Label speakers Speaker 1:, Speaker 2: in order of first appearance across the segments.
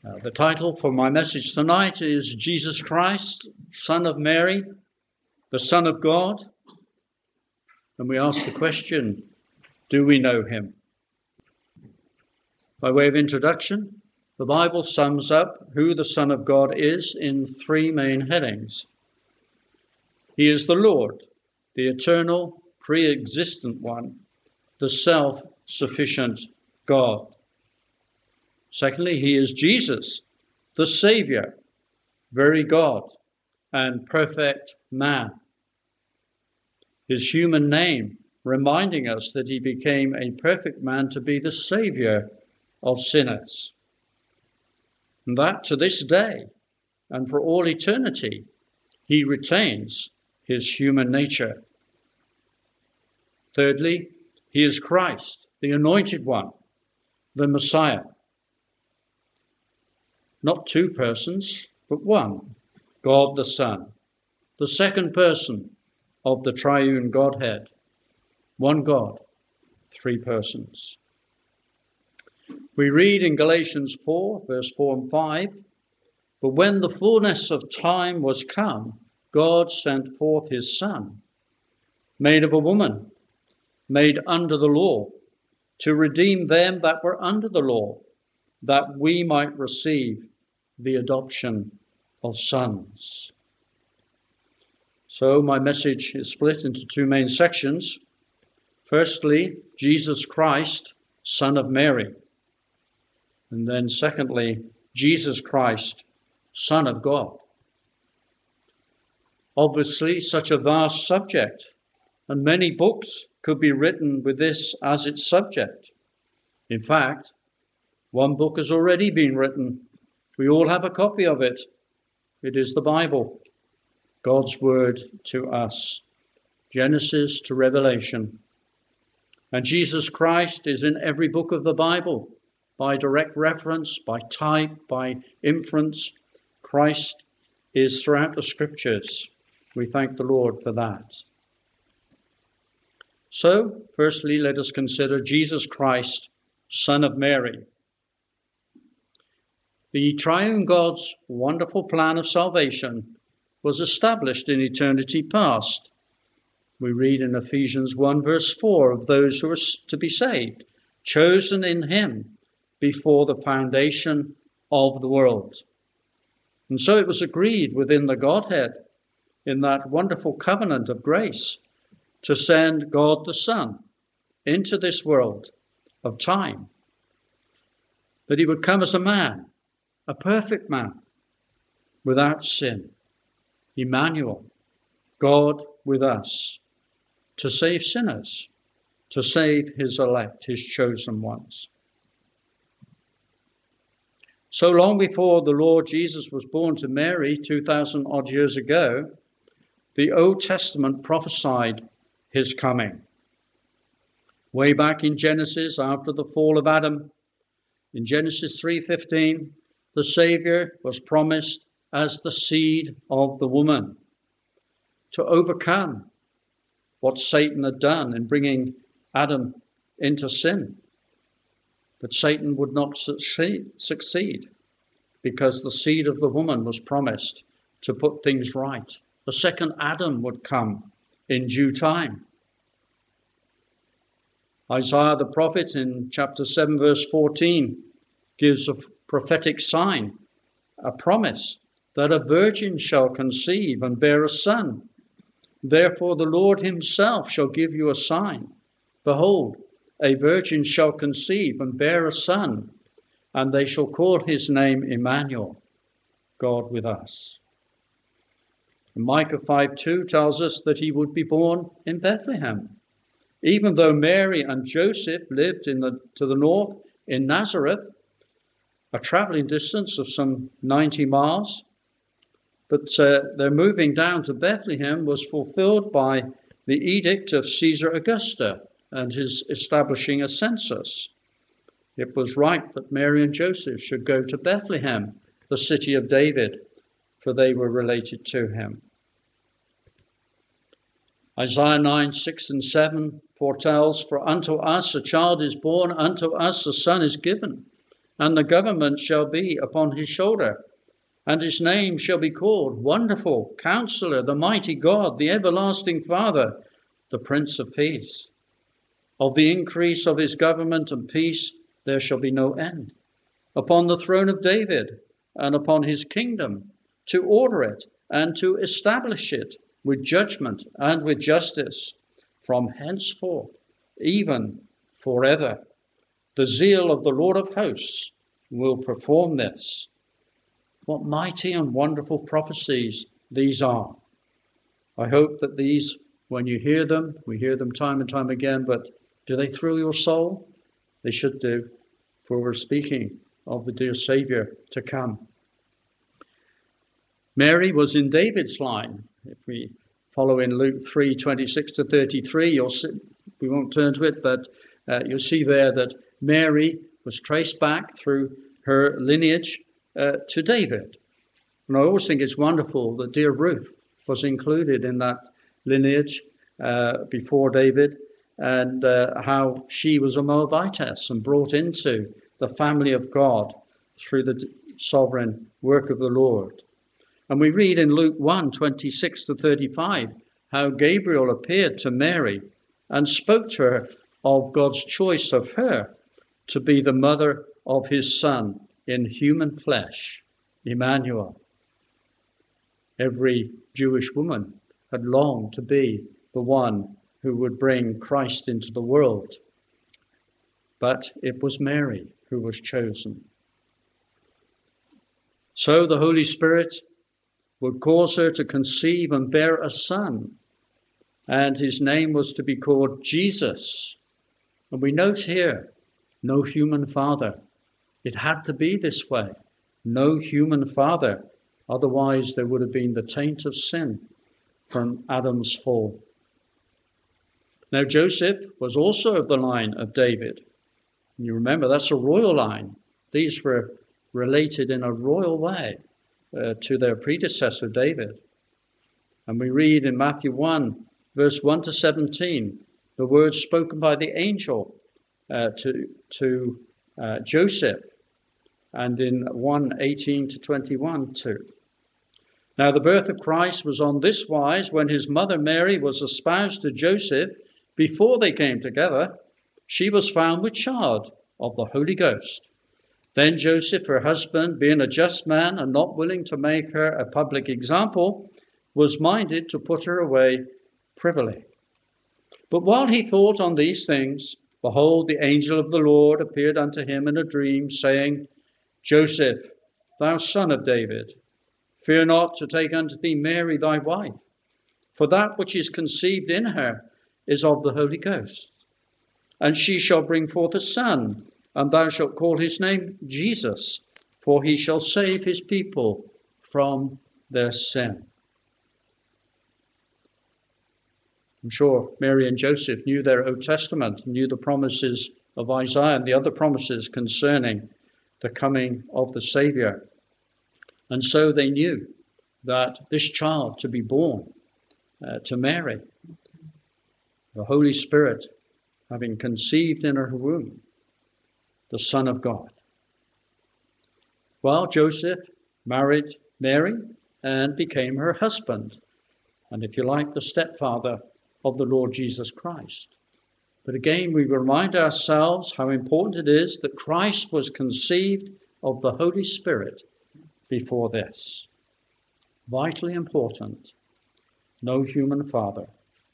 Speaker 1: The title for my message tonight is Jesus Christ, Son of Mary, the Son of God. And we ask the question, do we know him? By way of introduction, the Bible sums up who the Son of God is in three main headings. He is the Lord, the eternal, pre-existent one, the self-sufficient God. Secondly, he is Jesus, the Saviour, very God and perfect man. His human name reminding us that he became a perfect man to be the Saviour of sinners. And that to this day and for all eternity, he retains his human nature. Thirdly, he is Christ, the Anointed One, the Messiah. Not two persons, but one, God the Son, the second person of the triune Godhead. One God, three persons. We read in Galatians 4, verse 4 and 5, "But when the fullness of time was come, God sent forth his Son, made of a woman, made under the law, to redeem them that were under the law, that we might receive the adoption of sons." So my message is split into two main sections. Firstly, Jesus Christ, Son of Mary. And then secondly, Jesus Christ, Son of God. Obviously, such a vast subject, and many books could be written with this as its subject. In fact, one book has already been written. We all have a copy of it. It is the Bible, God's word to us, Genesis to Revelation. And Jesus Christ is in every book of the Bible, by direct reference, by type, by inference. Christ is throughout the scriptures. We thank the Lord for that. So, firstly, let us consider Jesus Christ, Son of Mary. The triune God's wonderful plan of salvation was established in eternity past. We read in Ephesians 1 verse 4 of those who are to be saved, chosen in him before the foundation of the world. And so it was agreed within the Godhead in that wonderful covenant of grace to send God the Son into this world of time, that he would come as a man, a perfect man, without sin, Emmanuel, God with us, to save sinners, to save his elect, his chosen ones. So long before the Lord Jesus was born to Mary 2,000 odd years ago, the Old Testament prophesied his coming. Way back in Genesis, after the fall of Adam, in Genesis 3:15, the Saviour was promised as the seed of the woman to overcome what Satan had done in bringing Adam into sin. But Satan would not succeed because the seed of the woman was promised to put things right. The second Adam would come in due time. Isaiah the prophet in chapter 7 verse 14 gives a prophetic sign, a promise that a virgin shall conceive and bear a son. Therefore the Lord himself shall give you a sign. Behold, a virgin shall conceive and bear a son, and they shall call his name Emmanuel, God with us. And Micah 5:2 tells us that he would be born in Bethlehem. Even though Mary and Joseph lived to the north in Nazareth, a traveling distance of some 90 miles, but their moving down to Bethlehem was fulfilled by the edict of Caesar Augusta and his establishing a census. It was right that Mary and Joseph should go to Bethlehem, the city of David, for they were related to him. Isaiah 9:6 and 7 foretells, "For unto us a child is born, unto us a son is given, and the government shall be upon his shoulder. And his name shall be called Wonderful, Counselor, the Mighty God, the Everlasting Father, the Prince of Peace. Of the increase of his government and peace there shall be no end, upon the throne of David and upon his kingdom, to order it and to establish it with judgment and with justice, from henceforth, even forever. The zeal of the Lord of hosts will perform this. What mighty and wonderful prophecies these are. I hope that these, when you hear them, we hear them time and time again, but do they thrill your soul? They should do, for we're speaking of the dear Saviour to come. Mary was in David's line. If we follow in Luke 3:26-33, we won't turn to it, but you'll see there that Mary was traced back through her lineage to David. And I always think it's wonderful that dear Ruth was included in that lineage before David, and how she was a Moabitess and brought into the family of God through the sovereign work of the Lord. And we read in Luke 1:26-35 how Gabriel appeared to Mary and spoke to her of God's choice of her to be the mother of his Son in human flesh, Emmanuel. Every Jewish woman had longed to be the one who would bring Christ into the world. But it was Mary who was chosen. So the Holy Spirit would cause her to conceive and bear a son, and his name was to be called Jesus. And we note here, no human father. It had to be this way. No human father. Otherwise, there would have been the taint of sin from Adam's fall. Now, Joseph was also of the line of David. And you remember, that's a royal line. These were related in a royal way to their predecessor, David. And we read in Matthew 1:1-17, the words spoken by the angel to Joseph, and in 1:18-21 too. Now the birth of Christ was on this wise: when his mother Mary was espoused to Joseph, before they came together, she was found with child of the Holy Ghost. Then Joseph, her husband, being a just man and not willing to make her a public example, was minded to put her away privily. But while he thought on these things, behold, the angel of the Lord appeared unto him in a dream, saying, Joseph, thou son of David, fear not to take unto thee Mary thy wife, for that which is conceived in her is of the Holy Ghost. And she shall bring forth a son, and thou shalt call his name Jesus, for he shall save his people from their sin. I'm sure Mary and Joseph knew their Old Testament, knew the promises of Isaiah and the other promises concerning the coming of the Saviour. And so they knew that this child to be born to Mary, the Holy Spirit having conceived in her womb, the Son of God. Well, Joseph married Mary and became her husband, and if you like, the stepfather of the Lord Jesus Christ. But again, we remind ourselves how important it is that Christ was conceived of the Holy Spirit before this. Vitally important. No human father.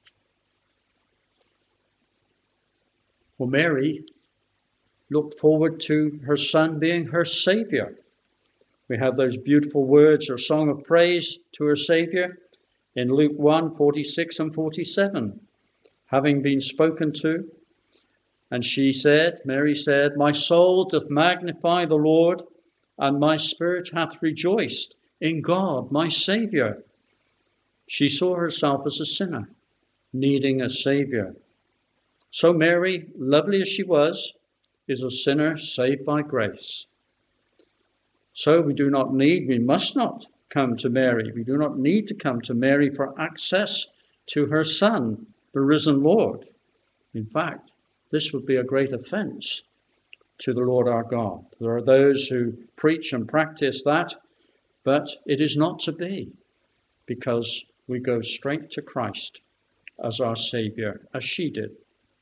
Speaker 1: Well, Mary looked forward to her son being her Saviour. We have those beautiful words or song of praise to her Saviour in Luke 1:46-47, having been spoken to. And Mary said, my soul doth magnify the Lord, and my spirit hath rejoiced in God, my Saviour. She saw herself as a sinner, needing a Saviour. So Mary, lovely as she was, is a sinner saved by grace. So we must not come to Mary. We do not need to come to Mary for access to her Son, the risen Lord. In fact, this would be a great offense to the Lord our God. There are those who preach and practice that, but it is not to be, because we go straight to Christ as our Saviour, as she did.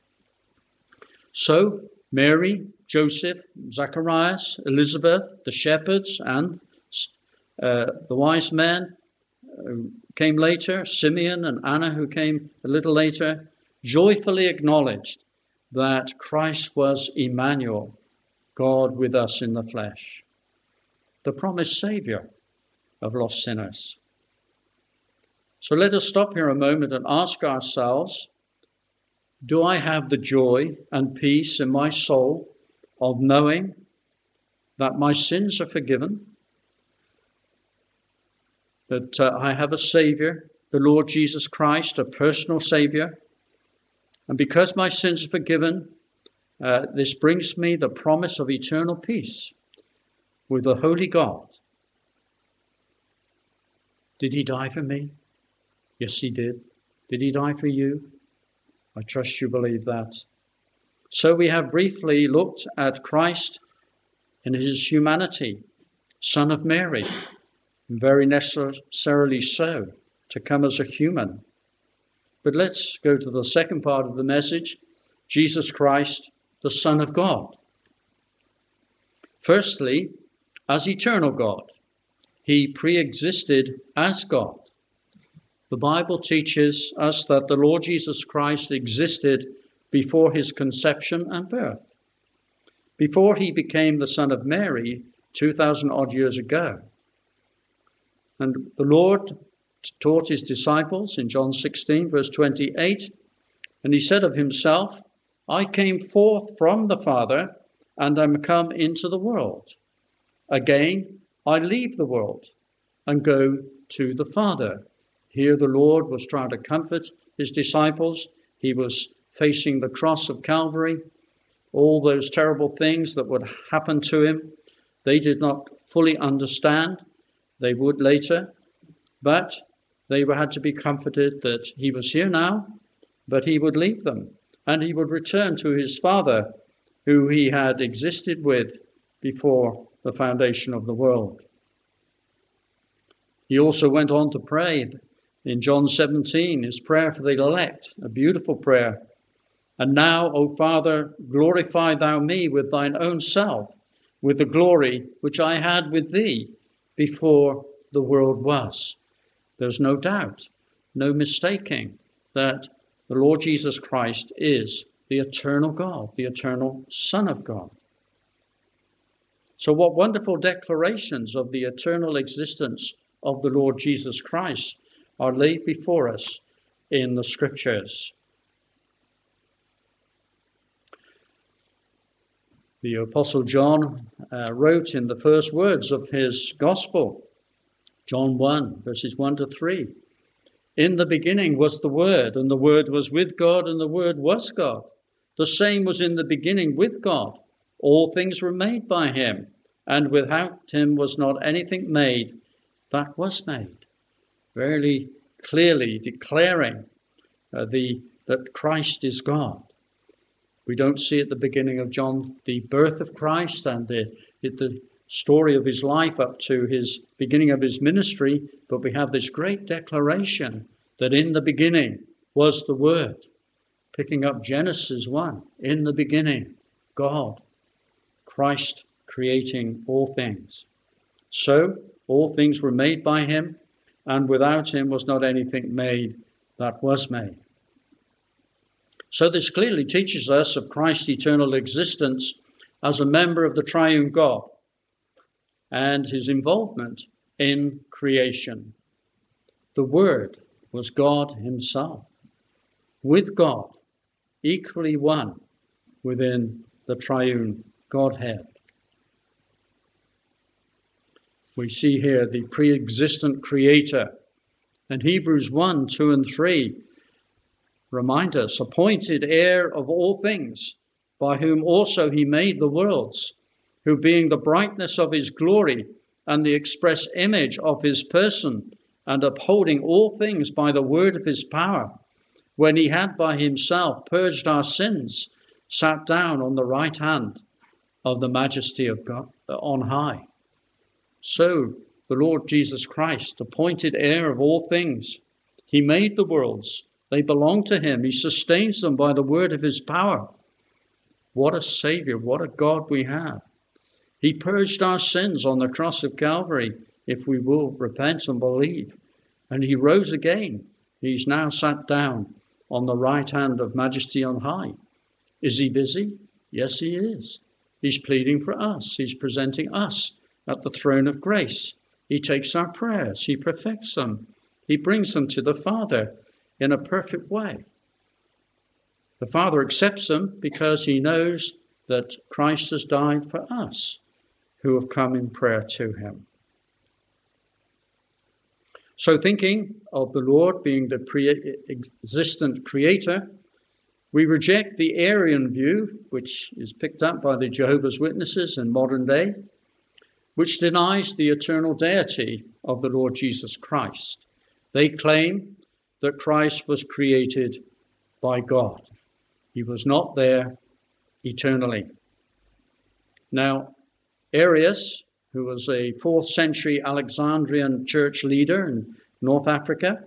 Speaker 1: So Mary, Joseph, Zacharias, Elizabeth, the shepherds, and the wise men who came later, Simeon and Anna, who came a little later, joyfully acknowledged that Christ was Emmanuel, God with us in the flesh, the promised Saviour of lost sinners. So let us stop here a moment and ask ourselves, do I have the joy and peace in my soul of knowing that my sins are forgiven, that I have a Saviour, the Lord Jesus Christ, a personal Saviour, and because my sins are forgiven, this brings me the promise of eternal peace with the Holy God. Did he die for me? Yes, he did. Did he die for you? I trust you believe that. So we have briefly looked at Christ in his humanity, Son of Mary, and very necessarily so, to come as a human. But let's go to the second part of the message, Jesus Christ, the Son of God. Firstly, as eternal God, he pre-existed as God. The Bible teaches us that the Lord Jesus Christ existed before his conception and birth, before he became the Son of Mary 2,000 odd years ago. And the Lord taught his disciples in John 16, verse 28, and he said of himself, I came forth from the Father and am come into the world. Again, I leave the world and go to the Father. Here the Lord was trying to comfort his disciples. He was facing the cross of Calvary, all those terrible things that would happen to him. They did not fully understand. They would later, but they had to be comforted that he was here now, but he would leave them and he would return to his Father, who he had existed with before the foundation of the world. He also went on to pray in John 17, his prayer for the elect, a beautiful prayer. And now, O Father, glorify thou me with thine own self, with the glory which I had with thee before the world was. There's no doubt, no mistaking that the Lord Jesus Christ is the eternal God, the eternal Son of God. So what wonderful declarations of the eternal existence of the Lord Jesus Christ are laid before us in the Scriptures. The Apostle John wrote in the first words of his Gospel, John 1, verses 1 to 3, in the beginning was the Word, and the Word was with God, and the Word was God. The same was in the beginning with God. All things were made by him, and without him was not anything made that was made. Very clearly declaring that Christ is God. We don't see at the beginning of John the birth of Christ and the story of his life up to his beginning of his ministry, but we have this great declaration that in the beginning was the Word. Picking up Genesis 1, in the beginning, God, Christ creating all things. So, all things were made by him, and without him was not anything made that was made. So this clearly teaches us of Christ's eternal existence as a member of the triune God and his involvement in creation. The Word was God himself, with God, equally one within the triune Godhead. We see here the pre-existent Creator. And Hebrews 1, 2 and 3 remind us, appointed heir of all things, by whom also he made the worlds, who being the brightness of his glory and the express image of his person, and upholding all things by the word of his power, when he had by himself purged our sins, sat down on the right hand of the majesty of God on high. So the Lord Jesus Christ, appointed heir of all things, he made the worlds. They belong to him. He sustains them by the word of his power. What a Savior, what a God we have. He purged our sins on the cross of Calvary if we will repent and believe. And he rose again. He's now sat down on the right hand of majesty on high. Is he busy? Yes, he is. He's pleading for us. He's presenting us at the throne of grace. He takes our prayers. He perfects them. He brings them to the Father in a perfect way. The Father accepts them because he knows that Christ has died for us who have come in prayer to him. So thinking of the Lord being the pre-existent creator, we reject the Arian view, which is picked up by the Jehovah's Witnesses in modern day, which denies the eternal deity of the Lord Jesus Christ. They claim that Christ was created by God. He was not there eternally. Now, Arius, who was a 4th century Alexandrian church leader in North Africa,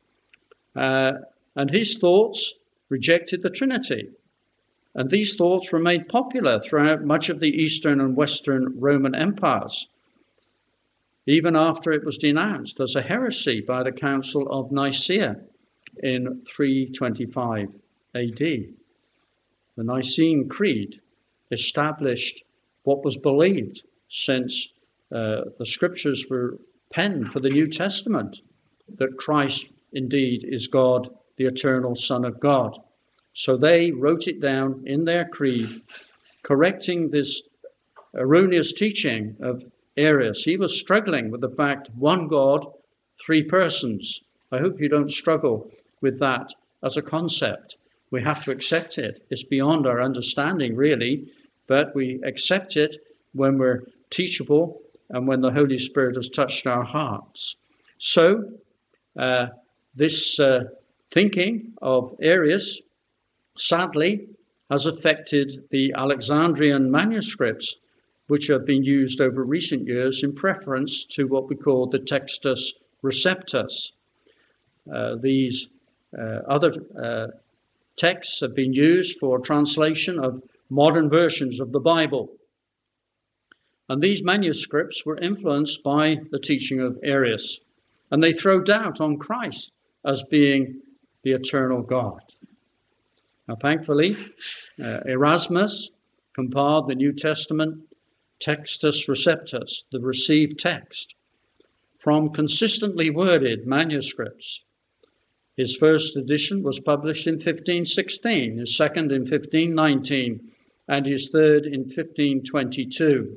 Speaker 1: and his thoughts rejected the Trinity. And these thoughts were made popular throughout much of the Eastern and Western Roman empires, even after it was denounced as a heresy by the Council of Nicaea in 325 AD. The Nicene Creed established what was believed since the scriptures were penned for the New Testament, that Christ indeed is God, the eternal Son of God. So they wrote it down in their creed, correcting this erroneous teaching of Arius. He was struggling with the fact, one God, 3 persons. I hope you don't struggle with that as a concept. We have to accept it. It's beyond our understanding, really, but we accept it when we're teachable and when the Holy Spirit has touched our hearts. So, this thinking of Arius, sadly, has affected the Alexandrian manuscripts, which have been used over recent years in preference to what we call the Textus Receptus. These other texts have been used for translation of modern versions of the Bible. And these manuscripts were influenced by the teaching of Arius, and they throw doubt on Christ as being the eternal God. Now, thankfully, Erasmus compiled the New Testament Textus Receptus, the received text, from consistently worded manuscripts. His first edition was published in 1516, his second in 1519, and his third in 1522.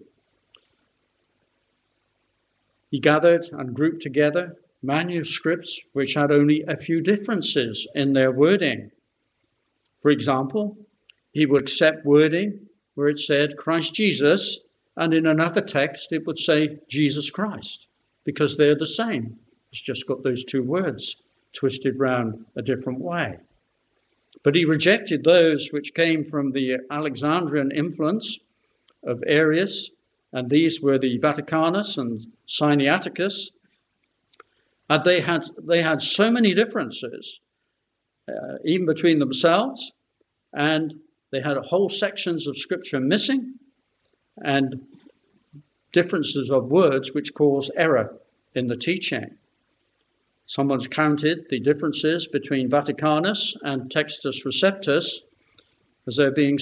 Speaker 1: He gathered and grouped together manuscripts which had only a few differences in their wording. For example, he would accept wording where it said Christ Jesus, and in another text it would say Jesus Christ, because they're the same. It's just got those 2 words twisted round a different way. But he rejected those which came from the Alexandrian influence of Arius, and these were the Vaticanus and Sinaiticus. And they had so many differences, even between themselves, and they had whole sections of Scripture missing, and differences of words which caused error in the teaching. Someone's counted the differences between Vaticanus and Textus Receptus as there being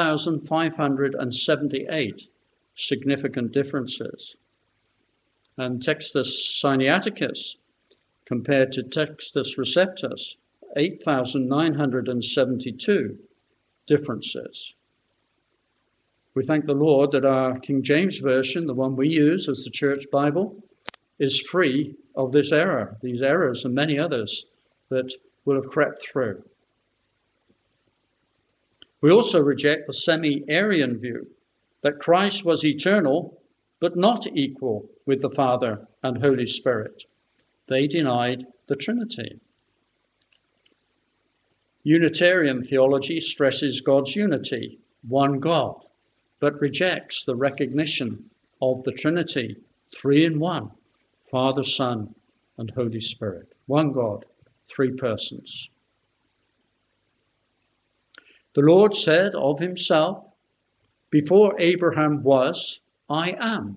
Speaker 1: 7,578 significant differences. And Textus Sinaiticus, compared to Textus Receptus, 8,972 differences. We thank the Lord that our King James Version, the one we use as the Church Bible, is free of this error, these errors and many others that will have crept through. We also reject the semi-Arian view that Christ was eternal but not equal with the Father and Holy Spirit. They denied the Trinity. Unitarian theology stresses God's unity, one God, but rejects the recognition of the Trinity, three in one, Father, Son, and Holy Spirit. One God, three persons. The Lord said of himself, before Abraham was, I am.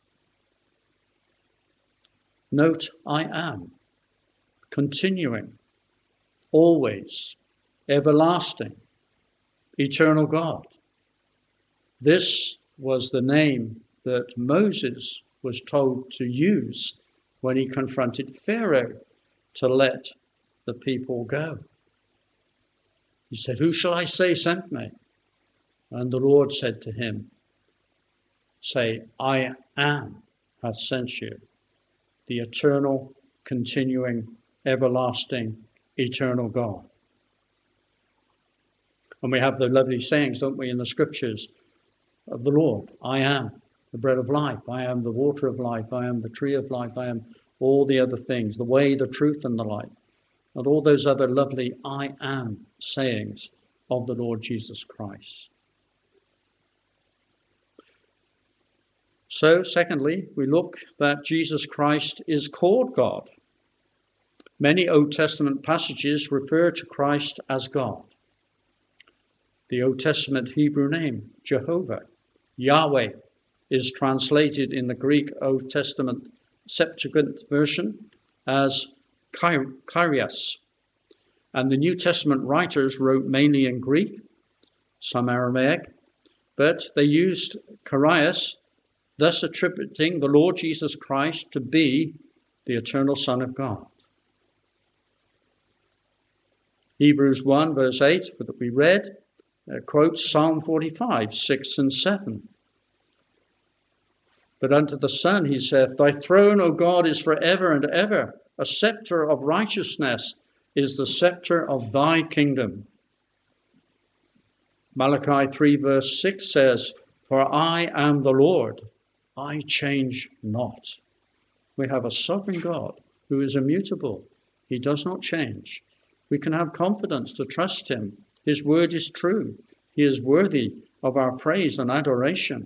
Speaker 1: Note, I am. Continuing, always, everlasting, eternal God. This was the name that Moses was told to use when he confronted Pharaoh to let the people go. He said, who shall I say sent me? And the Lord said to him, say, I am hath sent you, the eternal, continuing, everlasting, eternal God. And we have the lovely sayings, don't we, in the scriptures of the Lord. I am the bread of life. I am the water of life. I am the tree of life. I am all the other things, the way, the truth, and the life. And all those other lovely I am sayings of the Lord Jesus Christ. So, secondly, we look that Jesus Christ is called God. Many Old Testament passages refer to Christ as God. The Old Testament Hebrew name, Jehovah, Yahweh, is translated in the Greek Old Testament Septuagint version as Kyrios. And the New Testament writers wrote mainly in Greek, some Aramaic, but they used Kyrios, thus attributing the Lord Jesus Christ to be the eternal Son of God. Hebrews 1 verse 8 that we read quotes Psalm 45, 6 and 7. But unto the Son he saith, thy throne, O God, is forever and ever. A scepter of righteousness is the scepter of thy kingdom. Malachi 3 verse 6 says, for I am the Lord, I change not. We have a sovereign God who is immutable. He does not change. We can have confidence to trust him. His word is true. He is worthy of our praise and adoration.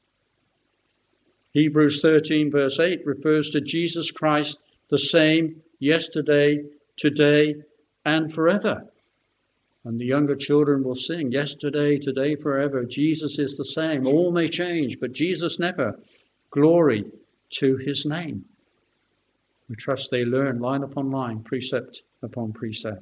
Speaker 1: Hebrews 13 verse 8 refers to Jesus Christ, the same yesterday, today, and forever. And the younger children will sing, yesterday, today, forever. Jesus is the same. All may change, but Jesus never. Glory to his name. We trust they learn line upon line, precept upon precept.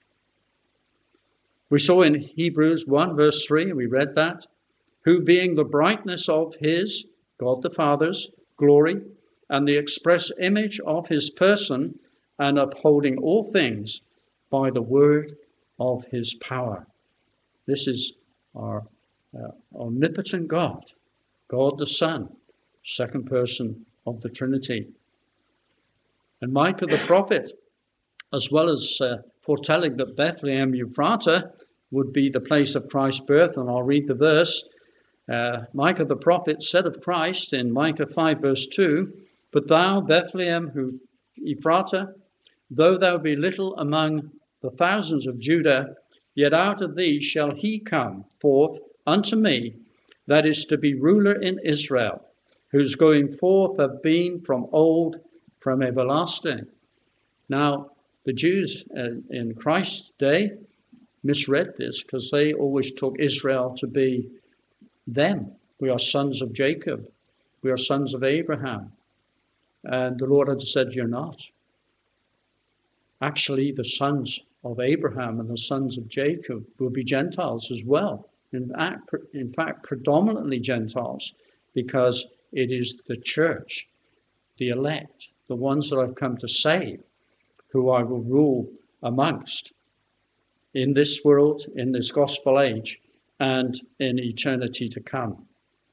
Speaker 1: We saw in Hebrews 1 verse 3, we read that, who being the brightness of his, God the Father's, glory, and the express image of his person, and upholding all things by the word of his power. This is our omnipotent God, God the Son, second person of the Trinity. And Micah the prophet, as well as foretelling that Bethlehem Ephrata would be the place of Christ's birth, and I'll read the verse. Micah the prophet said of Christ in Micah 5 verse 2, but thou, Bethlehem Ephrata, though thou be little among the thousands of Judah, yet out of thee shall he come forth unto me, that is to be ruler in Israel, whose going forth have been from old, from everlasting. Now, the Jews in Christ's day misread this because they always took Israel to be them. We are sons of Jacob. We are sons of Abraham. And the Lord had said, you're not. Actually, the sons of Abraham and the sons of Jacob will be Gentiles as well. In fact, predominantly Gentiles, because it is the church, the elect, the ones that I've come to save, who I will rule amongst in this world, in this gospel age, and in eternity to come.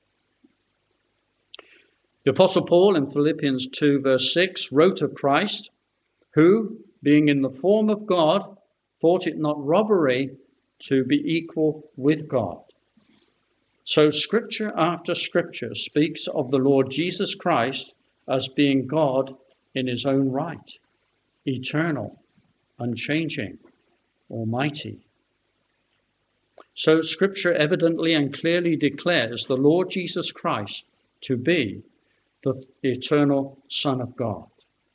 Speaker 1: The Apostle Paul in Philippians 2 verse 6 wrote of Christ, who, being in the form of God, thought it not robbery to be equal with God. So scripture after scripture speaks of the Lord Jesus Christ as being God in his own right, eternal, unchanging, almighty. So Scripture evidently and clearly declares the Lord Jesus Christ to be the eternal Son of God.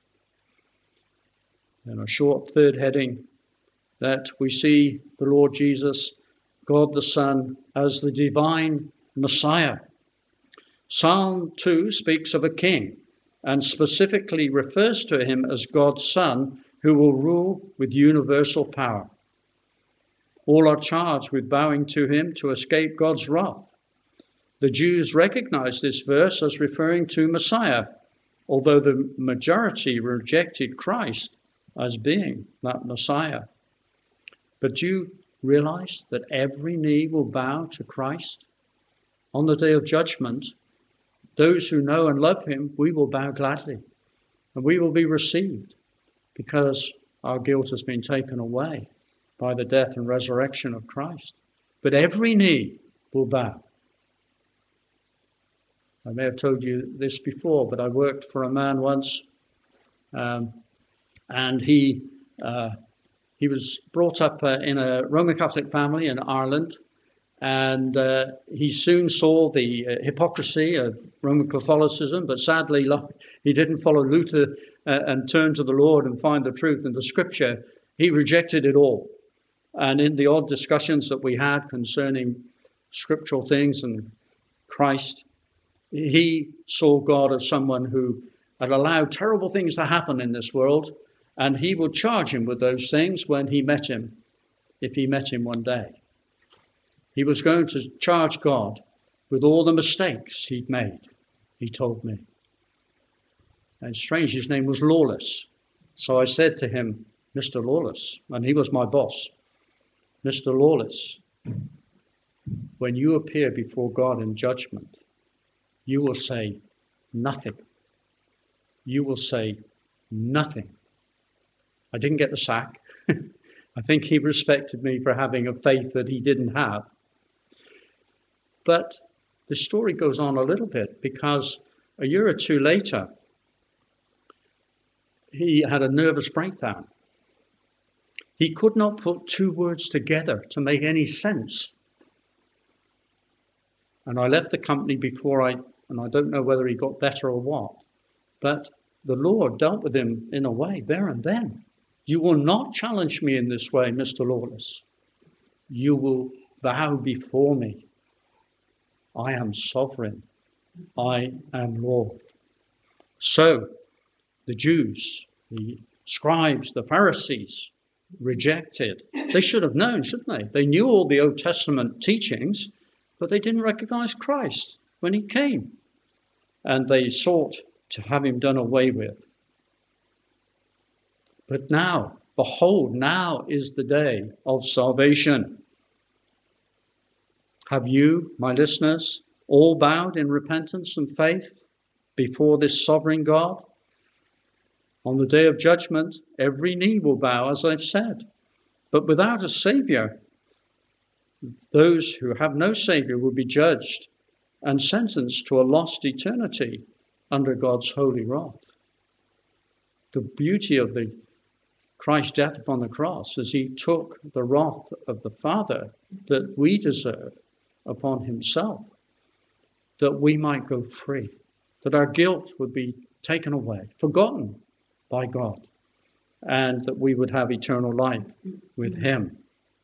Speaker 1: And a short third heading, that we see the Lord Jesus, God the Son, as the divine Messiah. Psalm 2 speaks of a king and specifically refers to him as God's Son, who will rule with universal power. All are charged with bowing to him to escape God's wrath. The Jews recognized this verse as referring to Messiah, although the majority rejected Christ as being that Messiah. But do you realize that every knee will bow to Christ? On the day of judgment, those who know and love him, we will bow gladly, and we will be received because our guilt has been taken away by the death and resurrection of Christ. But every knee will bow. I may have told you this before, but I worked for a man once, and he was brought up in a Roman Catholic family in Ireland, and he soon saw the hypocrisy of Roman Catholicism, but sadly he didn't follow Luther and turn to the Lord and find the truth in the Scripture. He rejected it all. And in the odd discussions that we had concerning scriptural things and Christ, he saw God as someone who had allowed terrible things to happen in this world, and he would charge him with those things when he met him, if he met him one day. He was going to charge God with all the mistakes he'd made, he told me. And strange, his name was Lawless. So I said to him, Mr. Lawless, and he was my boss, Mr. Lawless, when you appear before God in judgment, you will say nothing. You will say nothing. I didn't get the sack. I think he respected me for having a faith that he didn't have. But the story goes on a little bit, because a year or two later, he had a nervous breakdown. He could not put two words together to make any sense. And I left the company and I don't know whether he got better or what, but the Lord dealt with him in a way there and then. You will not challenge me in this way, Mr. Lawless. You will bow before me. I am sovereign. I am Lord. So the Jews, the scribes, the Pharisees rejected. They should have known, shouldn't they? They knew all the Old Testament teachings, but they didn't recognize Christ when he came. And they sought to have him done away with. But now, behold, now is the day of salvation. Have you, my listeners, all bowed in repentance and faith before this sovereign God? On the day of judgment, every knee will bow, as I've said. But without a Savior, those who have no Savior will be judged and sentenced to a lost eternity under God's holy wrath. The beauty of the Christ's death upon the cross is he took the wrath of the Father that we deserve upon himself, that we might go free, that our guilt would be taken away, forgotten by God, and that we would have eternal life with him.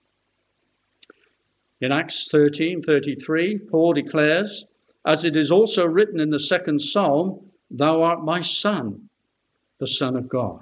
Speaker 1: In Acts 13:33, Paul declares, as it is also written in the second Psalm, thou art my Son, the Son of God.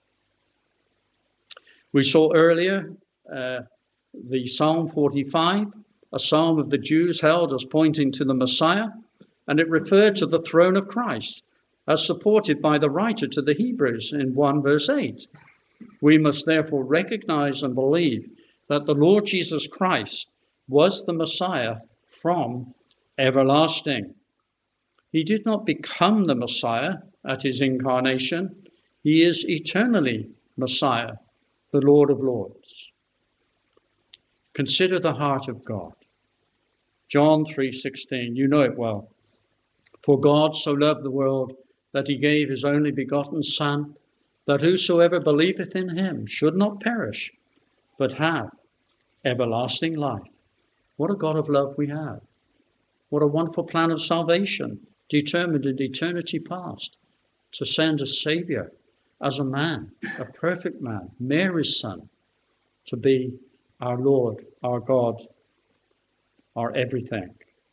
Speaker 1: We saw earlier the Psalm 45, a psalm of the Jews held as pointing to the Messiah, and it referred to the throne of Christ, as supported by the writer to the Hebrews in 1 verse 8. We must therefore recognize and believe that the Lord Jesus Christ was the Messiah from everlasting. He did not become the Messiah at his incarnation. He is eternally Messiah, the Lord of Lords. Consider the heart of God. John 3:16, you know it well. For God so loved the world that he gave his only begotten Son, that whosoever believeth in him should not perish, but have everlasting life. What a God of love we have. What a wonderful plan of salvation, determined in eternity past, to send a Saviour as a man, a perfect man, Mary's son, to be our Lord, our God, our everything.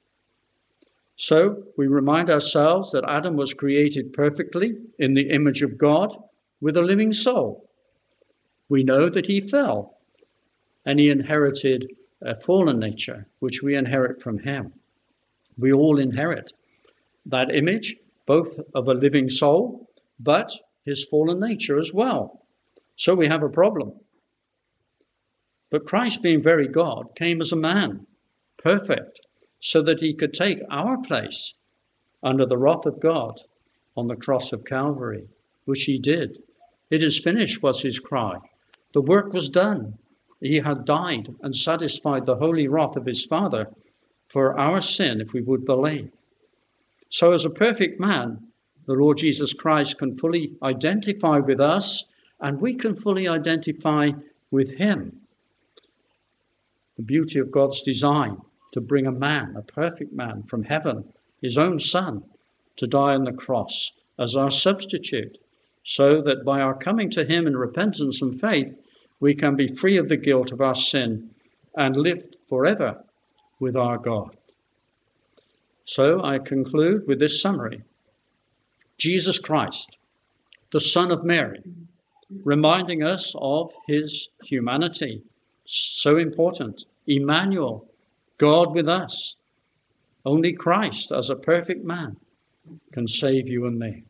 Speaker 1: So we remind ourselves that Adam was created perfectly in the image of God with a living soul. We know that he fell and he inherited a fallen nature, which we inherit from him. We all inherit that image, both of a living soul, but his fallen nature as well. So we have a problem. But Christ, being very God, came as a man, perfect, so that he could take our place under the wrath of God on the cross of Calvary, which he did. It is finished was his cry. The work was done. He had died and satisfied the holy wrath of his Father for our sin, if we would believe. So as a perfect man, the Lord Jesus Christ can fully identify with us, and we can fully identify with him. The beauty of God's design to bring a man, a perfect man from heaven, his own son, to die on the cross as our substitute, so that by our coming to him in repentance and faith, we can be free of the guilt of our sin and live forever with our God. So I conclude with this summary. Jesus Christ, the Son of Mary, reminding us of his humanity. So important. Emmanuel, God with us. Only Christ, as a perfect man, can save you and me.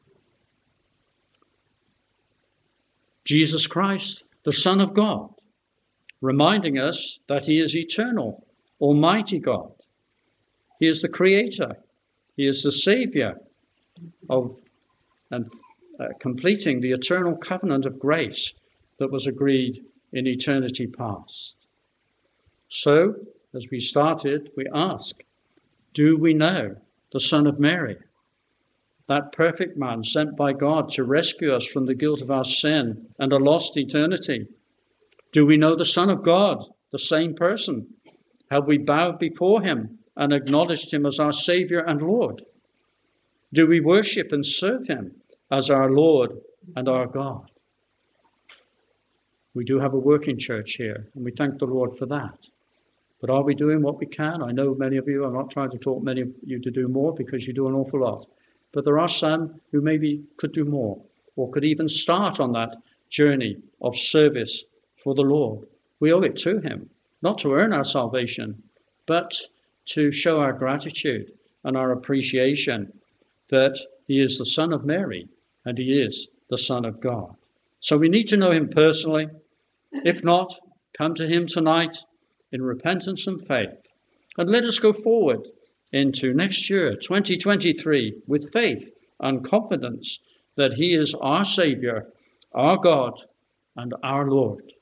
Speaker 1: Jesus Christ, the Son of God, reminding us that he is eternal, almighty God. He is the Creator. He is the Saviour of and completing the eternal covenant of grace that was agreed in eternity past. So, as we started, we ask, do we know the Son of Mary, that perfect man sent by God to rescue us from the guilt of our sin and a lost eternity? Do we know the Son of God, the same person? Have we bowed before him and acknowledged him as our Saviour and Lord? Do we worship and serve him as our Lord and our God? We do have a working church here, and we thank the Lord for that. But are we doing what we can? I know many of you, I'm not trying to talk many of you to do more because you do an awful lot. But there are some who maybe could do more or could even start on that journey of service for the Lord. We owe it to him, not to earn our salvation, but to show our gratitude and our appreciation that he is the Son of Mary and he is the Son of God. So we need to know him personally. If not, come to him tonight in repentance and faith. And let us go forward into next year, 2023, with faith and confidence that he is our Saviour, our God, and our Lord.